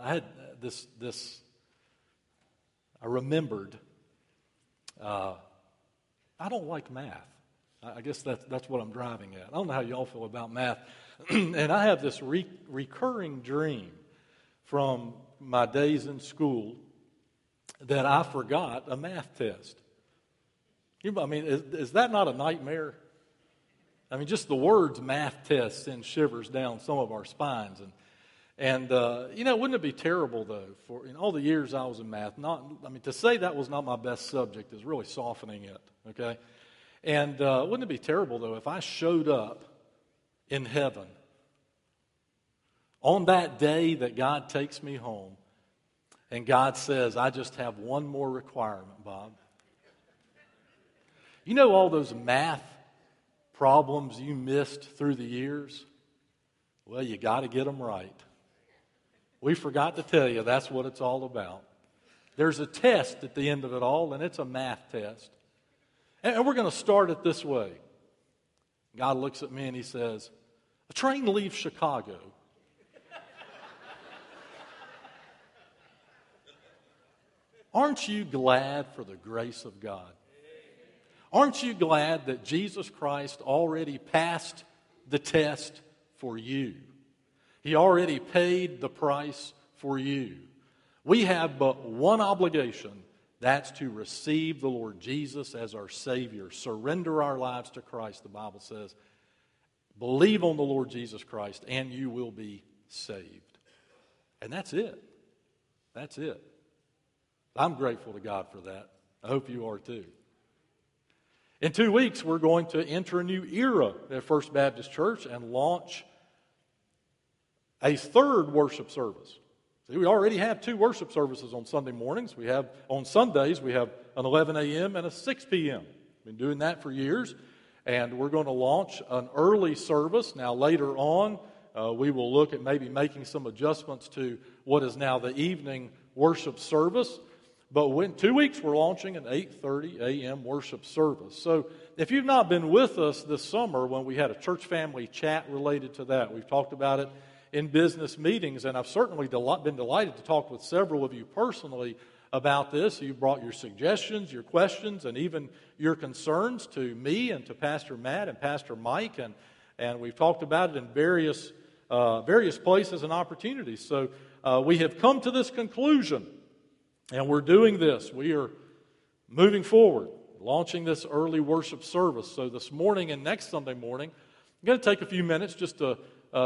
I had I remembered, I don't like math. I guess that's what I'm driving at. I don't know how y'all feel about math. And I have this recurring dream from my days in school that I forgot a math test. I mean, is that not a nightmare? I mean, just the words math test send shivers down some of our spines. And wouldn't it be terrible, though, for in all the years I was in math, to say that was not my best subject is really softening it, okay? And wouldn't it be terrible, though, if I showed up in heaven on that day that God takes me home and God says, I just have one more requirement, Bob. You know all those math problems you missed through the years? Well, you got to get them right. We forgot to tell you that's what it's all about. There's a test at the end of it all, and it's a math test. And we're going to start it this way. God looks at me and he says, a train leaves Chicago. Aren't you glad for the grace of God? Aren't you glad that Jesus Christ already passed the test for you? He already paid the price for you. We have but one obligation. That's to receive the Lord Jesus as our Savior. Surrender our lives to Christ, the Bible says. Believe on the Lord Jesus Christ and you will be saved. And that's it. That's it. I'm grateful to God for that. I hope you are too. In 2 weeks, we're going to enter a new era at First Baptist Church and launch a third worship service. See, we already have 2 worship services on Sunday mornings. On Sundays, we have an 11 a.m. and a 6 p.m. We've been doing that for years. And we're going to launch an early service. Now, later on, we will look at maybe making some adjustments to what is now the evening worship service. But in 2 weeks, we're launching an 8:30 a.m. worship service. So if you've not been with us this summer when we had a church family chat related to that, we've talked about it in business meetings, and I've certainly been delighted to talk with several of you personally about this. You brought your suggestions, your questions, and even your concerns to me and to Pastor Matt and Pastor Mike, and we've talked about it in various places and opportunities. So we have come to this conclusion, and we're doing this. We are moving forward, launching this early worship service. So this morning and next Sunday morning, I'm going to take a few minutes just to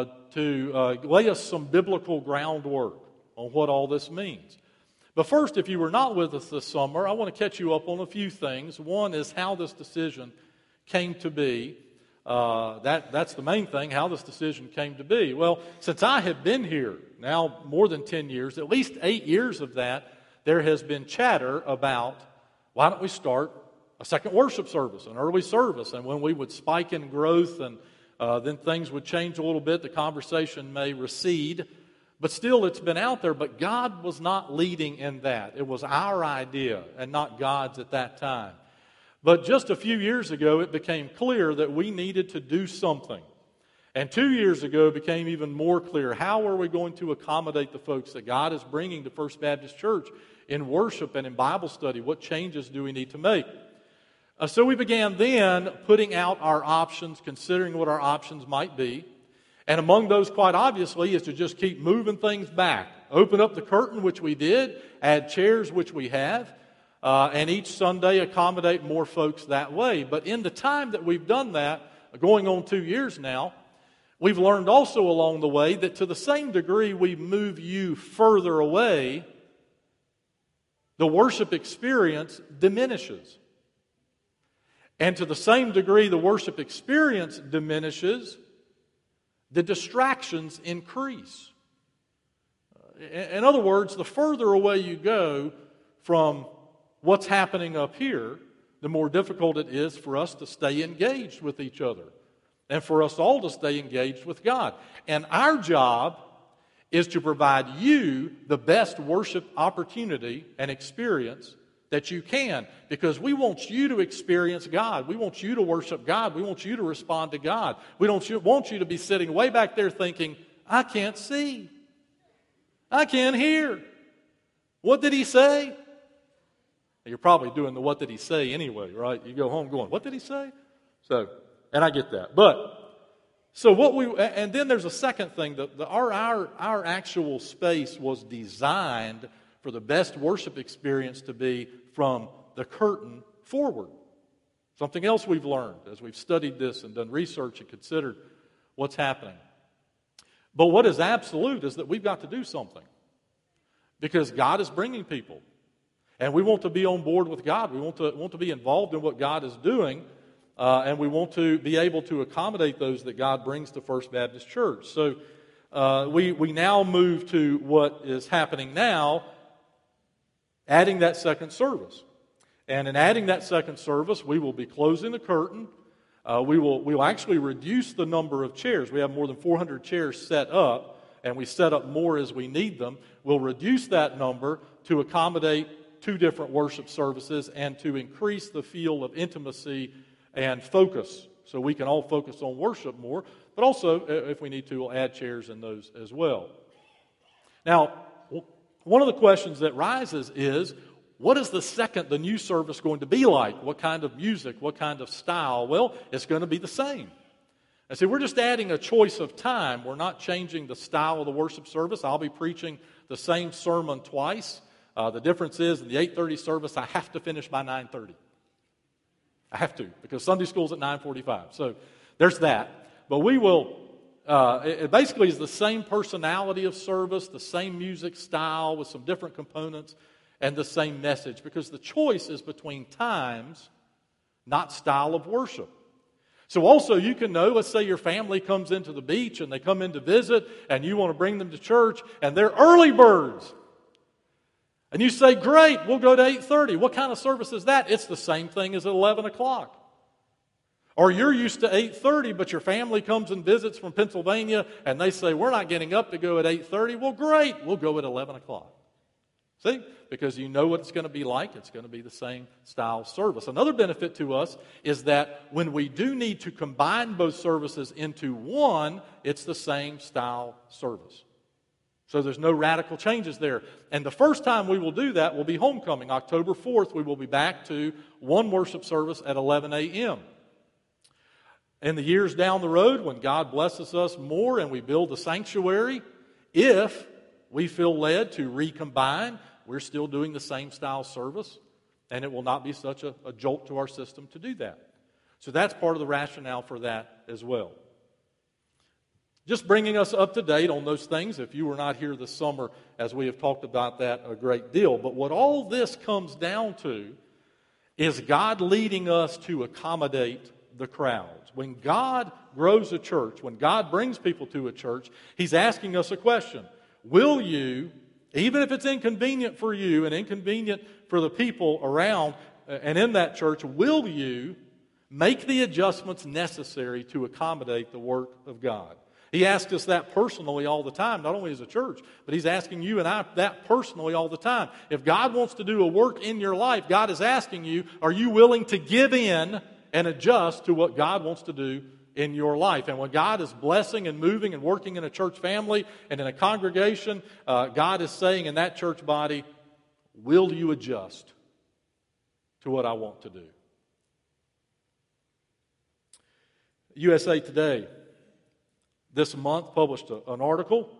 lay us some biblical groundwork on what all this means. But first, if you were not with us this summer, I want to catch you up on a few things. One is how this decision came to be. That's the main thing, how this decision came to be. Well, since I have been here now more than 10 years, at least 8 years of that, there has been chatter about, why don't we start a second worship service, an early service, and when we would spike in growth and then things would change a little bit, the conversation may recede, but still it's been out there, but God was not leading in that. It was our idea and not God's at that time. But just a few years ago, it became clear that we needed to do something. And 2 years ago, it became even more clear. How are we going to accommodate the folks that God is bringing to First Baptist Church in worship and in Bible study? What changes do we need to make? So we began then putting out our options, considering what our options might be. And among those, quite obviously, is to just keep moving things back. Open up the curtain, which we did. Add chairs, which we have. And each Sunday accommodate more folks that way. But in the time that we've done that, going on 2 years now, we've learned also along the way that to the same degree we move you further away, the worship experience diminishes. And to the same degree the worship experience diminishes, the distractions increase. In other words, the further away you go from what's happening up here, the more difficult it is for us to stay engaged with each other and for us all to stay engaged with God. And our job is to provide you the best worship opportunity and experience that you can, because we want you to experience God. We want you to worship God. We want you to respond to God. We don't want you to be sitting way back there thinking, I can't see. I can't hear. What did he say? You're probably doing the what did he say anyway, right? You go home going, what did he say? So, and I get that. And then there's a second thing. Our actual space was designed for the best worship experience to be from the curtain forward. Something else we've learned as we've studied this and done research and considered what's happening. But what is absolute is that we've got to do something. Because God is bringing people. And we want to be on board with God. We want to be involved in what God is doing. And we want to be able to accommodate those that God brings to First Baptist Church. So we now move to what is happening now, adding that second service. And in adding that second service, we will be closing the curtain. We will actually reduce the number of chairs. We have more than 400 chairs set up, and we set up more as we need them. We'll reduce that number to accommodate 2 different worship services and to increase the feel of intimacy and focus, so we can all focus on worship more. But also, if we need to, we'll add chairs in those as well. Now, one of the questions that rises is, what is the new service going to be like? What kind of music? What kind of style? Well, it's going to be the same. And see, we're just adding a choice of time. We're not changing the style of the worship service. I'll be preaching the same sermon twice. The difference is, in the 8:30 service, I have to finish by 9:30. I have to, because Sunday school's at 9:45. So there's that. But we will, it basically is the same personality of service, the same music style with some different components, and the same message, because the choice is between times, not style of worship. So also you can know, let's say your family comes into the beach and they come in to visit and you want to bring them to church and they're early birds. And you say, great, we'll go to 8:30. What kind of service is that? It's the same thing as at 11 o'clock. Or you're used to 8:30, but your family comes and visits from Pennsylvania and they say, we're not getting up to go at 8:30. Well, great, we'll go at 11 o'clock. See? Because you know what it's going to be like. It's going to be the same style service. Another benefit to us is that when we do need to combine both services into one, it's the same style service. So there's no radical changes there. And the first time we will do that will be homecoming. October 4th, we will be back to one worship service at 11 a.m. In the years down the road, when God blesses us more and we build a sanctuary, if we feel led to recombine, we're still doing the same style service, and it will not be such a jolt to our system to do that. So that's part of the rationale for that as well. Just bringing us up to date on those things. If you were not here this summer, as we have talked about that a great deal. But what all this comes down to is God leading us to accommodate the crowds. When God grows a church, when God brings people to a church, He's asking us a question. Will you, even if it's inconvenient for you and inconvenient for the people around and in that church, will you make the adjustments necessary to accommodate the work of God? He asks us that personally all the time, not only as a church, but He's asking you and I that personally all the time. If God wants to do a work in your life, God is asking you, are you willing to give in and adjust to what God wants to do in your life? And when God is blessing and moving and working in a church family and in a congregation, God is saying in that church body, will you adjust to what I want to do? USA Today this month published an article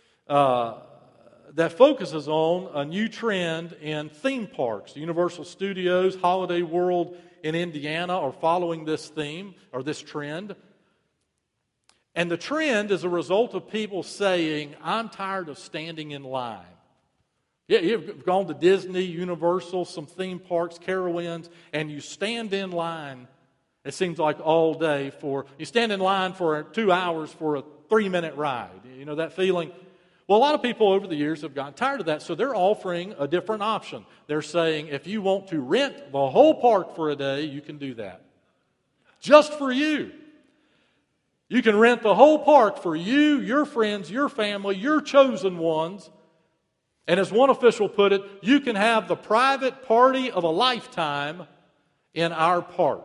that focuses on a new trend in theme parks. Universal Studios, Holiday World in Indiana are following this theme or this trend. And the trend is a result of people saying, I'm tired of standing in line. Yeah, you've gone to Disney, Universal, some theme parks, Carowinds, and you stand in line, it seems like all day you stand in line for 2 hours for a 3-minute ride. You know that feeling? Well, a lot of people over the years have gotten tired of that, so they're offering a different option. They're saying, if you want to rent the whole park for a day, you can do that. Just for you. You can rent the whole park for you, your friends, your family, your chosen ones. And as one official put it, you can have the private party of a lifetime in our park.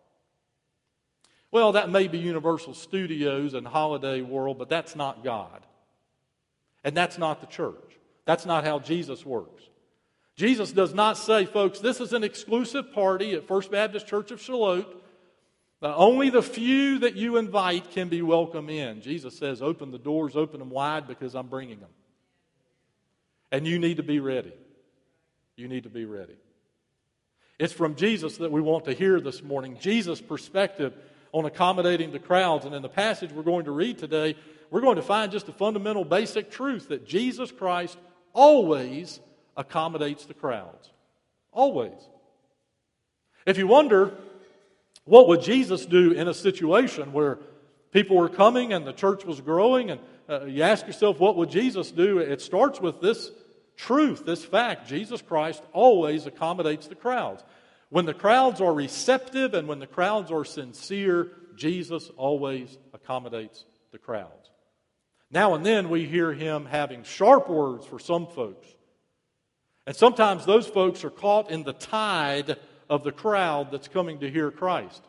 Well, that may be Universal Studios and Holiday World, but that's not God. And that's not the church. That's not how Jesus works. Jesus does not say, folks, this is an exclusive party at First Baptist Church of Charlotte. Only the few that you invite can be welcome in. Jesus says, open the doors, open them wide because I'm bringing them. And you need to be ready. You need to be ready. It's from Jesus that we want to hear this morning. Jesus' perspective on accommodating the crowds. And in the passage we're going to read today, we're going to find just a fundamental basic truth that Jesus Christ always accommodates the crowds. Always. If you wonder, what would Jesus do in a situation where people were coming and the church was growing? And you ask yourself, what would Jesus do? It starts with this truth, this fact. Jesus Christ always accommodates the crowds. When the crowds are receptive and when the crowds are sincere, Jesus always accommodates the crowds. Now and then we hear him having sharp words for some folks. And sometimes those folks are caught in the tide of the crowd that's coming to hear Christ.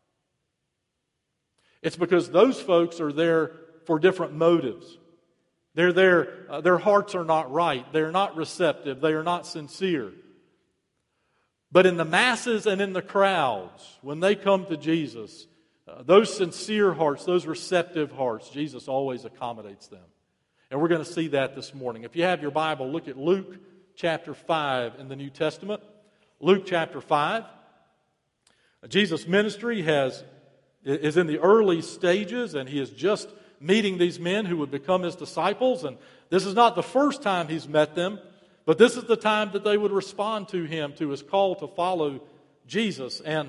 It's because those folks are there for different motives. They're there, their hearts are not right. They're not receptive. They are not sincere. But in the masses and in the crowds, when they come to Jesus, those sincere hearts, those receptive hearts, Jesus always accommodates them. And we're going to see that this morning. If you have your Bible, look at Luke chapter 5 in the New Testament. Luke chapter 5. Jesus' ministry is in the early stages, and he is just meeting these men who would become his disciples. And this is not the first time he's met them, but this is the time that they would respond to him, to his call to follow Jesus. And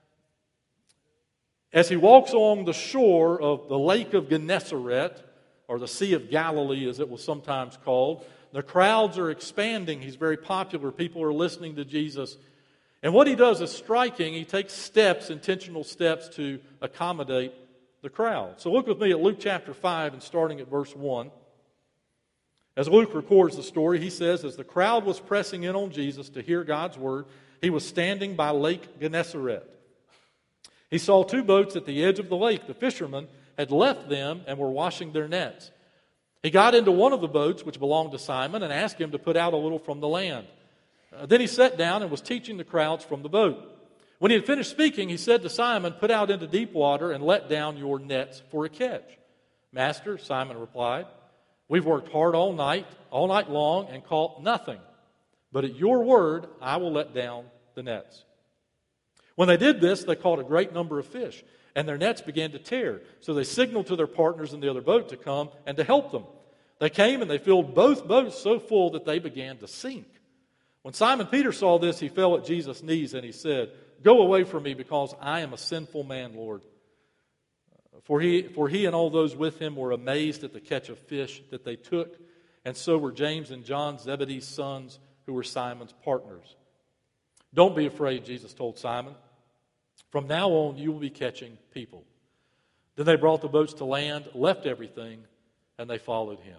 as he walks along the shore of the Lake of Gennesaret, or the Sea of Galilee as it was sometimes called, the crowds are expanding. He's very popular. People are listening to Jesus. And what he does is striking. He takes steps, intentional steps, to accommodate the crowd. So look with me at Luke chapter 5 and starting at verse 1. As Luke records the story, he says, as the crowd was pressing in on Jesus to hear God's word, he was standing by Lake Gennesaret. He saw two boats at the edge of the lake. The fishermen had left them and were washing their nets. He got into one of the boats, which belonged to Simon, and asked him to put out a little from the land. Then he sat down and was teaching the crowds from the boat. When he had finished speaking, he said to Simon, put out into deep water and let down your nets for a catch. Master, Simon replied, we've worked hard all night long, and caught nothing. But at your word, I will let down the nets. When they did this, they caught a great number of fish, and their nets began to tear. So they signaled to their partners in the other boat to come and to help them. They came and they filled both boats so full that they began to sink. When Simon Peter saw this, he fell at Jesus' knees and he said, go away from me because I am a sinful man, Lord. For he and all those with him were amazed at the catch of fish that they took, and so were James and John, Zebedee's sons, who were Simon's partners. Don't be afraid, Jesus told Simon. From now on, you will be catching people. Then they brought the boats to land, left everything, and they followed him.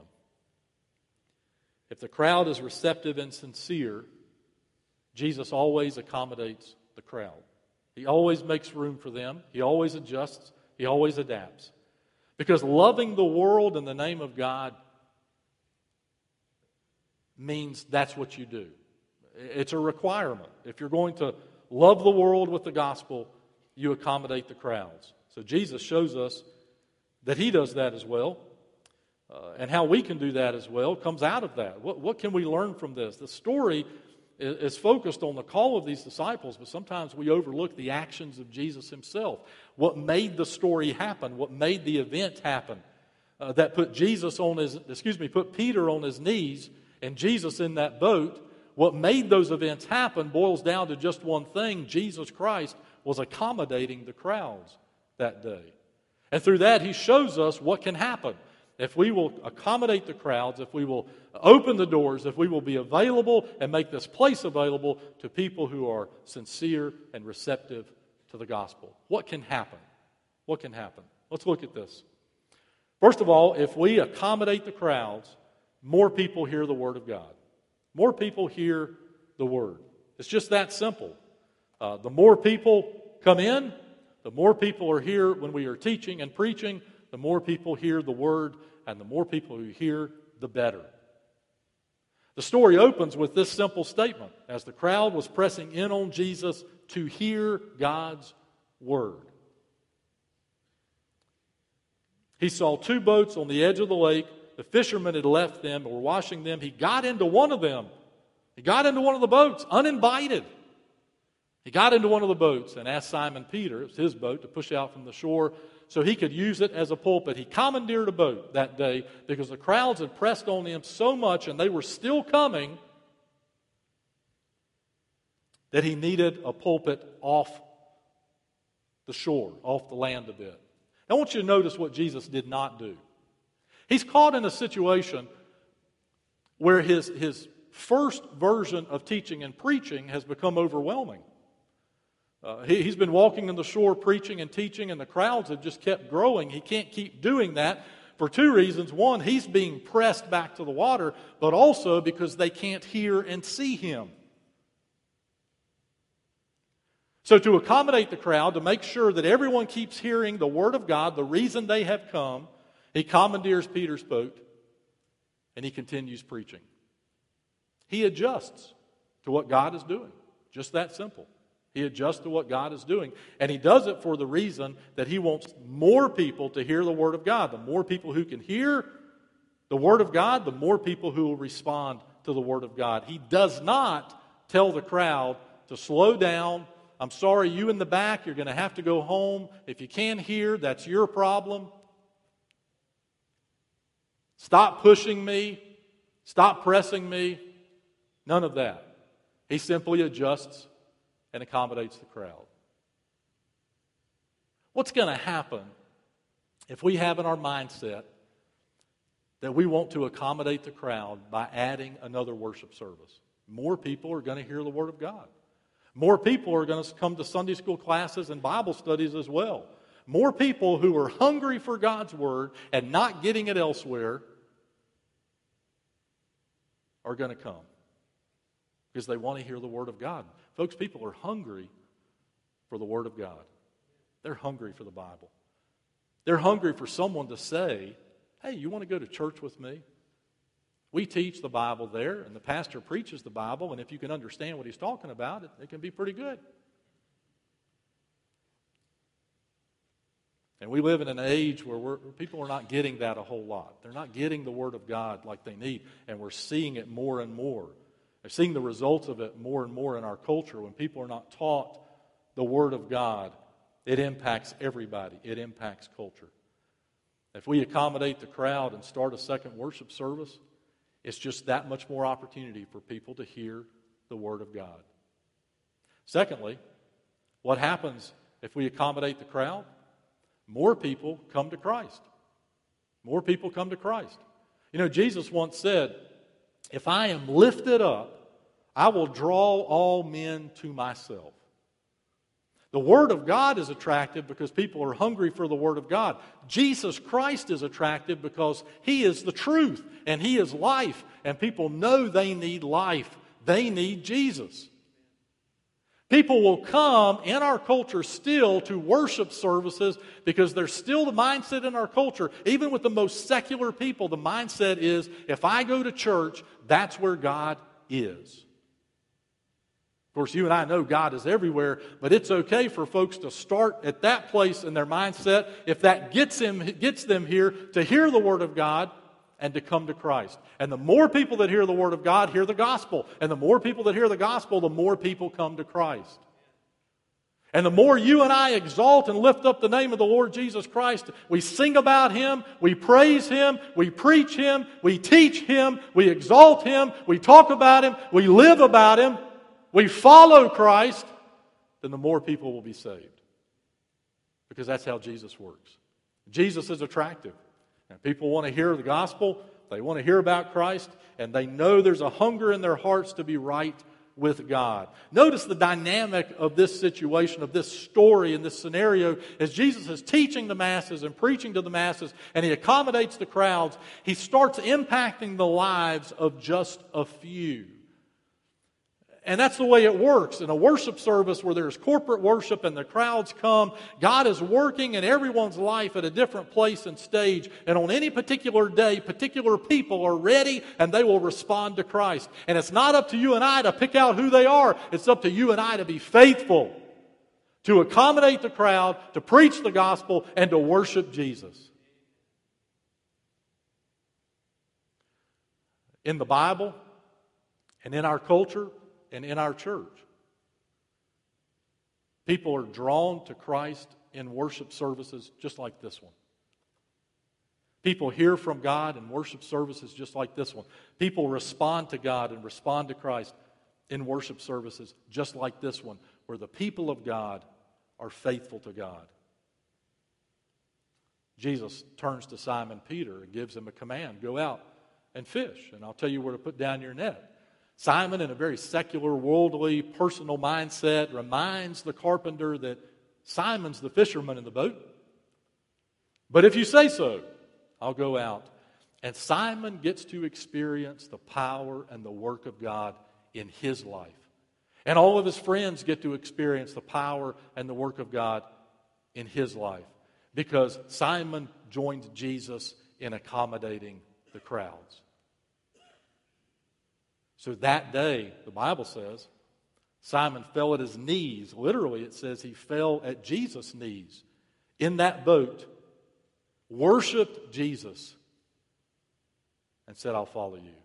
If the crowd is receptive and sincere, Jesus always accommodates the crowd. He always makes room for them. He always adjusts. He always adapts. Because loving the world in the name of God means that's what you do. It's a requirement. If you're going to love the world with the gospel, you accommodate the crowds. So Jesus shows us that he does that as well. And how we can do that as well comes out of that. What can we learn from this? The story is focused on the call of these disciples, but sometimes we overlook the actions of Jesus himself. What made the story happen? What made the event happen? That put Peter on his knees and Jesus in that boat. What made those events happen boils down to just one thing. Jesus Christ was accommodating the crowds that day. And through that, he shows us what can happen. If we will accommodate the crowds, if we will open the doors, if we will be available and make this place available to people who are sincere and receptive to the gospel. What can happen? What can happen? Let's look at this. First of all, if we accommodate the crowds, more people hear the word of God. More people hear the word. It's just that simple. The more people come in, the more people are here when we are teaching and preaching, the more people hear the word, and the more people who hear, the better. The story opens with this simple statement: as the crowd was pressing in on Jesus to hear God's word. He saw two boats on the edge of the lake. The fishermen had left them and were washing them. He got into one of them. He got into one of the boats, uninvited. He got into one of the boats and asked Simon Peter, it was his boat, to push out from the shore so he could use it as a pulpit. He commandeered a boat that day because the crowds had pressed on him so much and they were still coming that he needed a pulpit off the shore, off the land a bit. I want you to notice what Jesus did not do. He's caught in a situation where his first version of teaching and preaching has become overwhelming. He's been walking on the shore preaching and teaching, and the crowds have just kept growing. He can't keep doing that for two reasons. One, he's being pressed back to the water, but also because they can't hear and see him. So to accommodate the crowd, to make sure that everyone keeps hearing the Word of God, the reason they have come, he commandeers Peter's boat, and he continues preaching. He adjusts to what God is doing. Just that simple. He adjusts to what God is doing. And he does it for the reason that he wants more people to hear the Word of God. The more people who can hear the Word of God, the more people who will respond to the Word of God. He does not tell the crowd to slow down. I'm sorry, you in the back, you're going to have to go home. If you can't hear, that's your problem. Stop pushing me. Stop pressing me. None of that. He simply adjusts and accommodates the crowd. What's going to happen if we have in our mindset that we want to accommodate the crowd by adding another worship service? More people are going to hear the Word of God. More people are going to come to Sunday school classes and Bible studies as well. More people who are hungry for God's Word and not getting it elsewhere are going to come because they want to hear the Word of God. Folks, people are hungry for the Word of God. They're hungry for the Bible. They're hungry for someone to say, hey, you want to go to church with me? We teach the Bible there, and the pastor preaches the Bible, and if you can understand what he's talking about, it can be pretty good. And we live in an age where people are not getting that a whole lot. They're not getting the Word of God like they need, and we're seeing it more and more. We're seeing the results of it more and more in our culture. When people are not taught the Word of God, it impacts everybody. It impacts culture. If we accommodate the crowd and start a second worship service, it's just that much more opportunity for people to hear the Word of God. Secondly, what happens if we accommodate the crowd? More people come to Christ. More people come to Christ. You know, Jesus once said, if I am lifted up, I will draw all men to myself. The Word of God is attractive because people are hungry for the Word of God. Jesus Christ is attractive because He is the truth and He is life. And people know they need life. They need Jesus. People will come in our culture still to worship services because there's still the mindset in our culture, even with the most secular people, the mindset is, if I go to church, that's where God is. Of course, you and I know God is everywhere, but it's okay for folks to start at that place in their mindset if that gets them here to hear the Word of God and to come to Christ. And the more people that hear the Word of God hear the gospel. And the more people that hear the gospel, the more people come to Christ. And the more you and I exalt and lift up the name of the Lord Jesus Christ, we sing about Him, we praise Him, we preach Him, we teach Him, we exalt Him, we talk about Him, we live about Him, we follow Christ, then the more people will be saved. Because that's how Jesus works. Jesus is attractive. And people want to hear the gospel, they want to hear about Christ, and they know there's a hunger in their hearts to be right with God. Notice the dynamic of this situation, of this story and this scenario, as Jesus is teaching the masses and preaching to the masses, and He accommodates the crowds, He starts impacting the lives of just a few. And that's the way it works. In a worship service where there's corporate worship and the crowds come, God is working in everyone's life at a different place and stage. And on any particular day, particular people are ready and they will respond to Christ. And it's not up to you and I to pick out who they are. It's up to you and I to be faithful, to accommodate the crowd, to preach the gospel, and to worship Jesus. In the Bible and in our culture, and in our church, people are drawn to Christ in worship services just like this one. People hear from God in worship services just like this one. People respond to God and respond to Christ in worship services just like this one, where the people of God are faithful to God. Jesus turns to Simon Peter and gives him a command: go out and fish, and I'll tell you where to put down your net. Simon, in a very secular, worldly, personal mindset, reminds the carpenter that Simon's the fisherman in the boat. But if you say so, I'll go out. And Simon gets to experience the power and the work of God in his life. And all of his friends get to experience the power and the work of God in his life, because Simon joined Jesus in accommodating the crowds. So that day, the Bible says, Simon fell at his knees. Literally, it says he fell at Jesus' knees in that boat, worshiped Jesus, and said, I'll follow you.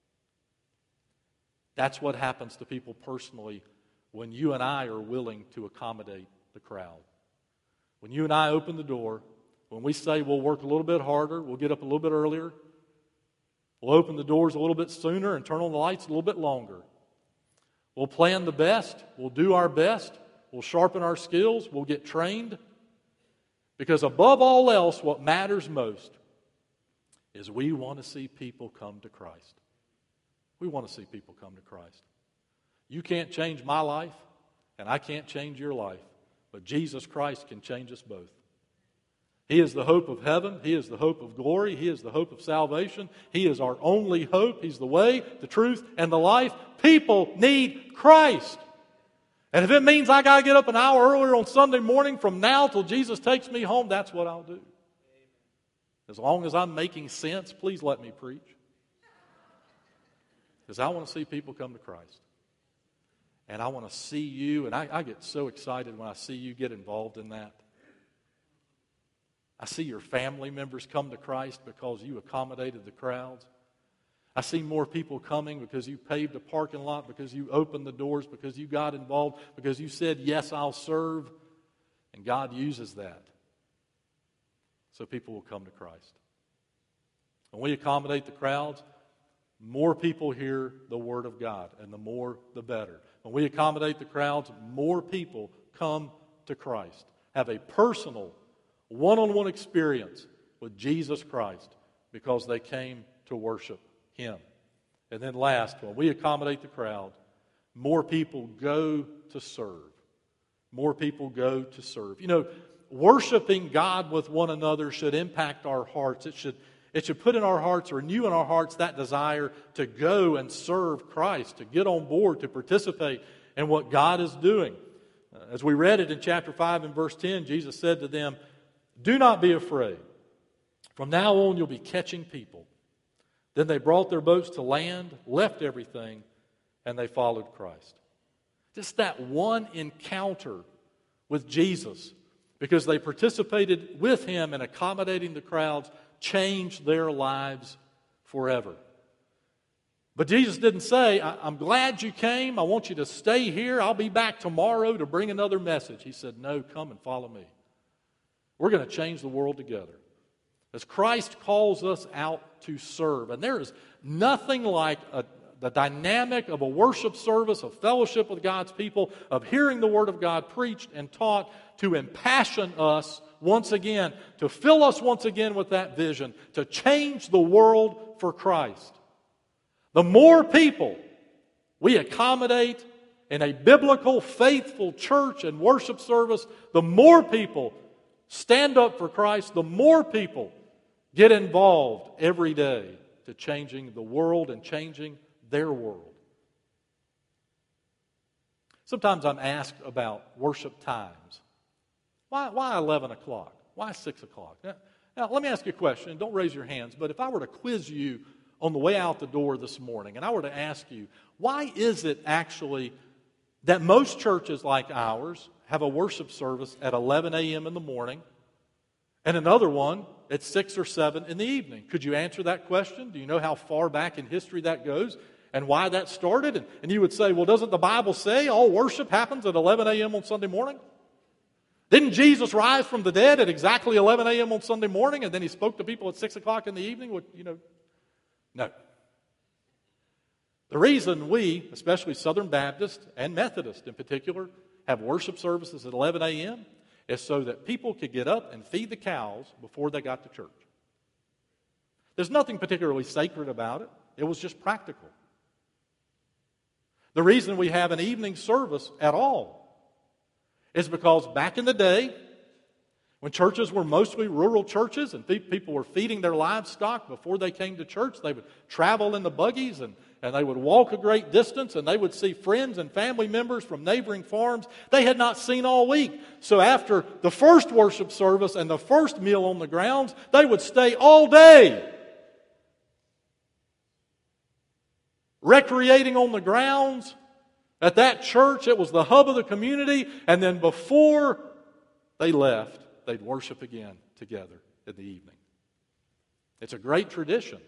That's what happens to people personally when you and I are willing to accommodate the crowd. When you and I open the door, when we say we'll work a little bit harder, we'll get up a little bit earlier, we'll open the doors a little bit sooner and turn on the lights a little bit longer. We'll plan the best. We'll do our best. We'll sharpen our skills. We'll get trained. Because above all else, what matters most is we want to see people come to Christ. We want to see people come to Christ. You can't change my life, and I can't change your life, but Jesus Christ can change us both. He is the hope of heaven. He is the hope of glory. He is the hope of salvation. He is our only hope. He's the way, the truth, and the life. People need Christ. And if it means I got to get up an hour earlier on Sunday morning from now till Jesus takes me home, that's what I'll do. As long as I'm making sense, please let me preach. Because I want to see people come to Christ. And I want to see you, and I get so excited when I see you get involved in that. I see your family members come to Christ because you accommodated the crowds. I see more people coming because you paved a parking lot, because you opened the doors, because you got involved, because you said, yes, I'll serve. And God uses that so people will come to Christ. When we accommodate the crowds, more people hear the Word of God, and the more, the better. When we accommodate the crowds, more people come to Christ, have a personal, one-on-one experience with Jesus Christ because they came to worship Him. And then last, when we accommodate the crowd, more people go to serve. More people go to serve. You know, worshiping God with one another should impact our hearts. It should put in our hearts, or renew in our hearts, that desire to go and serve Christ, to get on board, to participate in what God is doing. As we read it in chapter 5 and verse 10, Jesus said to them, do not be afraid. From now on, you'll be catching people. Then they brought their boats to land, left everything, and they followed Christ. Just that one encounter with Jesus, because they participated with Him in accommodating the crowds, changed their lives forever. But Jesus didn't say, I'm glad you came. I want you to stay here. I'll be back tomorrow to bring another message. He said, no, come and follow me. We're going to change the world together. As Christ calls us out to serve. And there is nothing like the dynamic of a worship service, of fellowship with God's people, of hearing the Word of God preached and taught, to impassion us once again, to fill us once again with that vision, to change the world for Christ. The more people we accommodate in a biblical, faithful church and worship service, the more people stand up for Christ, the more people get involved every day to changing the world and changing their world. Sometimes I'm asked about worship times. Why 11 o'clock? Why 6 o'clock? Now, let me ask you a question. Don't raise your hands, but if I were to quiz you on the way out the door this morning, and I were to ask you, why is it actually that most churches like ours have a worship service at 11 a.m. in the morning and another one at 6 or 7 in the evening? Could you answer that question? Do you know how far back in history that goes and why that started? And you would say, well, doesn't the Bible say all worship happens at 11 a.m. on Sunday morning? Didn't Jesus rise from the dead at exactly 11 a.m. on Sunday morning, and then he spoke to people at 6 o'clock in the evening? No. The reason we, especially Southern Baptist and Methodist in particular, have worship services at 11 a.m. is so that people could get up and feed the cows before they got to church. There's nothing particularly sacred about it. It was just practical. The reason we have an evening service at all is because back in the day, when churches were mostly rural churches and people were feeding their livestock before they came to church, they would travel in the buggies and they would walk a great distance, and they would see friends and family members from neighboring farms they had not seen all week. So after the first worship service and the first meal on the grounds, they would stay all day recreating on the grounds at that church. It was the hub of the community, and then before they left, they'd worship again together in the evening. It's a great tradition.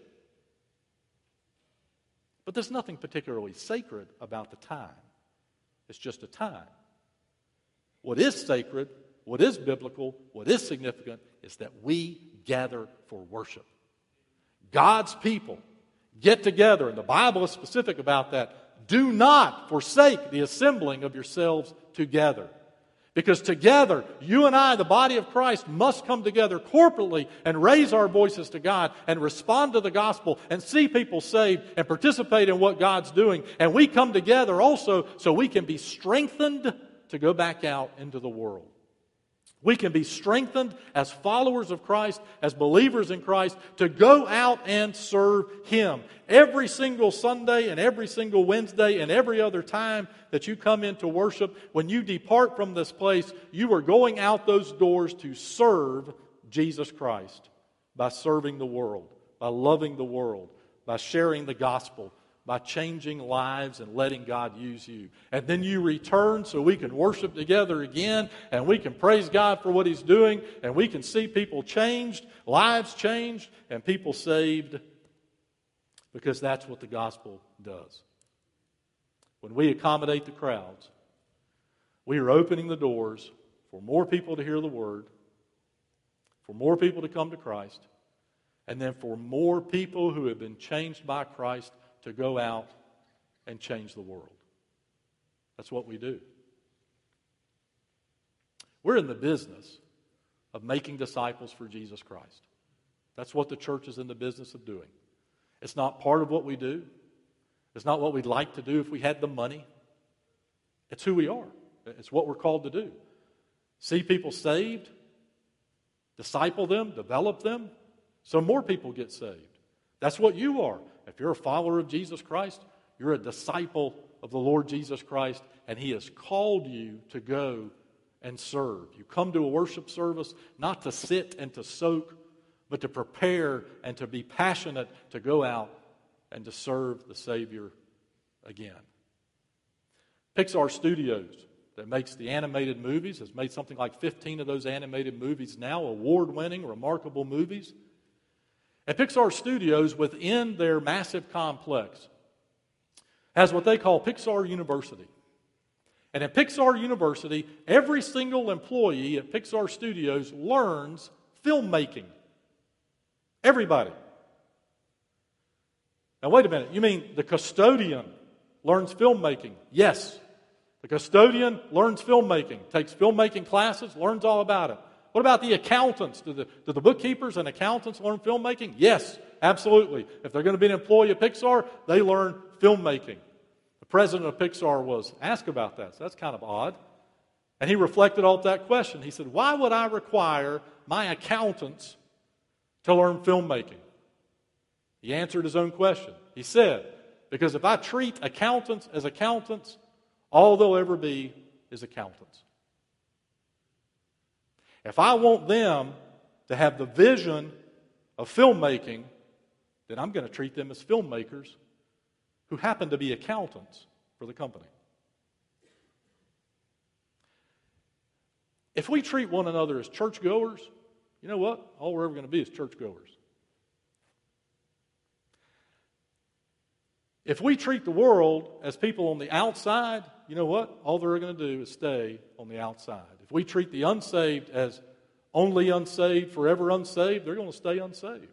But there's nothing particularly sacred about the time. It's just a time. What is sacred, what is biblical, what is significant is that we gather for worship. God's people get together, and the Bible is specific about that. Do not forsake the assembling of yourselves together. Because together, you and I, the body of Christ, must come together corporately and raise our voices to God and respond to the gospel and see people saved and participate in what God's doing. And we come together also so we can be strengthened to go back out into the world. We can be strengthened as followers of Christ, as believers in Christ, to go out and serve Him. Every single Sunday and every single Wednesday and every other time that you come into worship, when you depart from this place, you are going out those doors to serve Jesus Christ by serving the world, by loving the world, by sharing the gospel, by changing lives and letting God use you. And then you return so we can worship together again, and we can praise God for what He's doing, and we can see people changed, lives changed, and people saved, because that's what the gospel does. When we accommodate the crowds, we are opening the doors for more people to hear the Word, for more people to come to Christ, and then for more people who have been changed by Christ to go out and change the world. That's what we do. We're in the business of making disciples for Jesus Christ. That's what the church is in the business of doing. It's not part of what we do. It's not what we'd like to do if we had the money. It's who we are. It's what we're called to do. See people saved, disciple them, develop them, so more people get saved. That's what you are. If you're a follower of Jesus Christ, you're a disciple of the Lord Jesus Christ, and He has called you to go and serve. You come to a worship service not to sit and to soak, but to prepare and to be passionate to go out and to serve the Savior again. Pixar Studios, that makes the animated movies, has made something like 15 of those animated movies now, award-winning, remarkable movies. And Pixar Studios, within their massive complex, has what they call Pixar University. And at Pixar University, every single employee at Pixar Studios learns filmmaking. Everybody. Now wait a minute, you mean the custodian learns filmmaking? Yes. The custodian learns filmmaking, takes filmmaking classes, learns all about it. What about the accountants? Do the bookkeepers and accountants learn filmmaking? Yes, absolutely. If they're going to be an employee of Pixar, they learn filmmaking. The president of Pixar was asked about that, so that's kind of odd. And he reflected on that question. He said, why would I require my accountants to learn filmmaking? He answered his own question. He said, because if I treat accountants as accountants, All they'll ever be is accountants. If I want them to have the vision of filmmaking, then I'm going to treat them as filmmakers who happen to be accountants for the company. If we treat one another as churchgoers, you know what? All we're ever going to be is churchgoers. If we treat the world as people on the outside, you know what? All they're going to do is stay on the outside. If we treat the unsaved as only unsaved, forever unsaved, they're going to stay unsaved.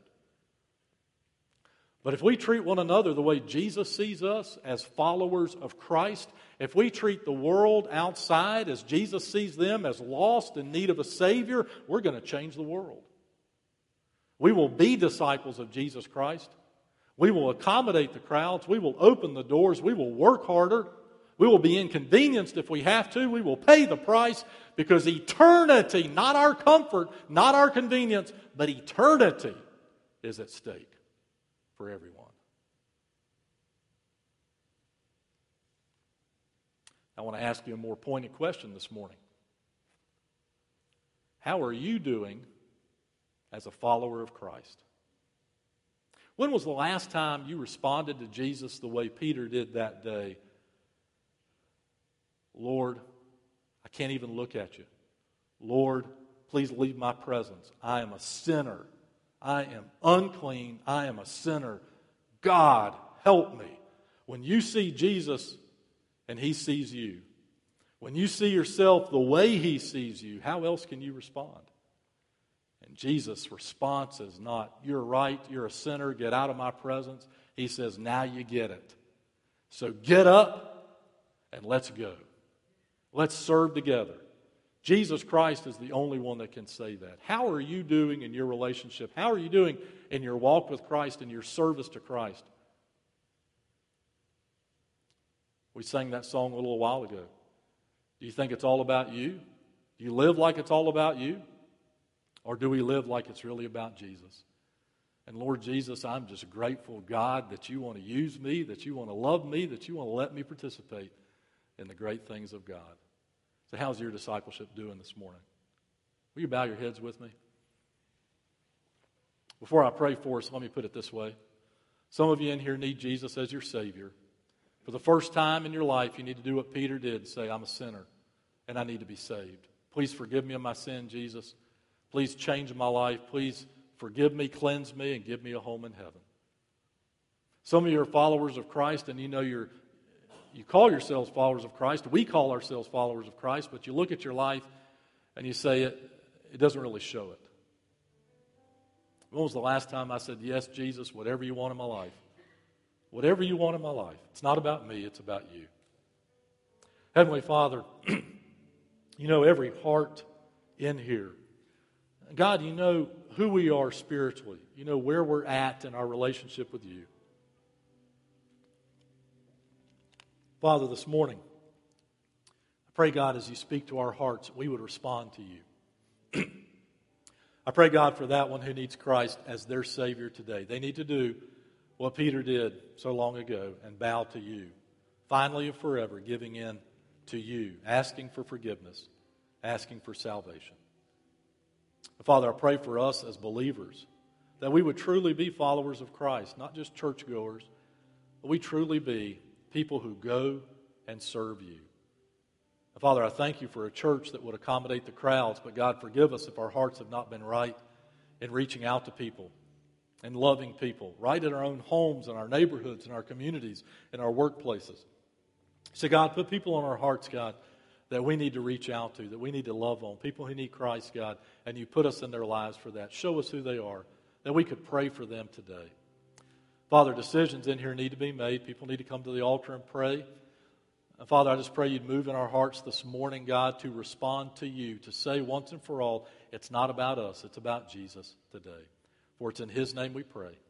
But if we treat one another the way Jesus sees us as followers of Christ, if we treat the world outside as Jesus sees them as lost in need of a Savior, we're going to change the world. We will be disciples of Jesus Christ. We will accommodate the crowds. We will open the doors. We will work harder. We will be inconvenienced if we have to. We will pay the price because eternity, not our comfort, not our convenience, but eternity is at stake for everyone. I want to ask you a more pointed question this morning. How are you doing as a follower of Christ? When was the last time you responded to Jesus the way Peter did that day? Lord, I can't even look at you. Lord, please leave my presence. I am a sinner. I am unclean. I am a sinner. God, help me. When you see Jesus and He sees you, when you see yourself the way He sees you, how else can you respond? And Jesus' response is not, you're right, you're a sinner, get out of my presence. He says, now you get it. So get up and let's go. Let's serve together. Jesus Christ is the only one that can say that. How are you doing in your relationship? How are you doing in your walk with Christ and your service to Christ? We sang that song a little while ago. Do you think it's all about you? Do you live like it's all about you? Or do we live like it's really about Jesus? And Lord Jesus, I'm just grateful, God, that you want to use me, that you want to love me, that you want to let me participate in the great things of God. So how's your discipleship doing this morning? Will you bow your heads with me? Before I pray for us, let me put it this way. Some of you in here need Jesus as your Savior. For the first time in your life, you need to do what Peter did, say, I'm a sinner, and I need to be saved. Please forgive me of my sin, Jesus. Please change my life. Please forgive me, cleanse me, and give me a home in heaven. Some of you are followers of Christ, and you know you call yourselves followers of Christ. We call ourselves followers of Christ, but you look at your life and you say it doesn't really show it. When was the last time I said, yes, Jesus, whatever you want in my life? Whatever you want in my life. It's not about me, it's about you. Heavenly Father, you know every heart in here. God, you know who we are spiritually. You know where we're at in our relationship with you. Father, this morning, I pray, God, as you speak to our hearts, we would respond to you. I pray, God, for that one who needs Christ as their Savior today. They need to do what Peter did so long ago and bow to you. Finally and forever, giving in to you, asking for forgiveness, asking for salvation. Father, I pray for us as believers that we would truly be followers of Christ, not just churchgoers, but we truly be people who go and serve you. Father, I thank you for a church that would accommodate the crowds, but God, forgive us if our hearts have not been right in reaching out to people and loving people, right in our own homes, in our neighborhoods, in our communities, in our workplaces. So God, put people on our hearts, God, that we need to reach out to, that we need to love on, people who need Christ, God, and you put us in their lives for that. Show us who they are, that we could pray for them today. Father, decisions in here need to be made. People need to come to the altar and pray. And Father, I just pray you'd move in our hearts this morning, God, to respond to you, to say once and for all, it's not about us, it's about Jesus today. For it's in His name we pray.